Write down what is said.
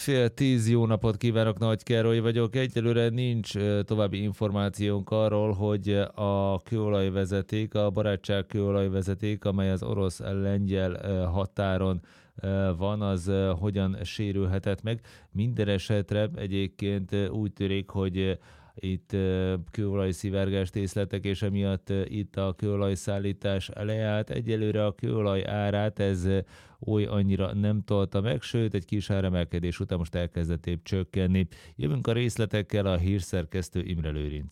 9:30, jó napot kívánok, Nagy Károly vagyok. Egyelőre nincs további információnk arról, hogy a kőolajvezeték, a barátság kőolajvezeték, amely az orosz-lengyel határon van, az hogyan sérülhetett meg. Minden esetre egyébként úgy tűnik, hogy itt kőolajszivárgást észleltek, és emiatt itt a kőolajszállítás leállt. Egyelőre a kőolaj árát ez oly annyira nem tolta meg, sőt egy kis áremelkedés után most elkezdett épp csökkenni. Jövünk a részletekkel, a hírszerkesztő Imre Lőrinc.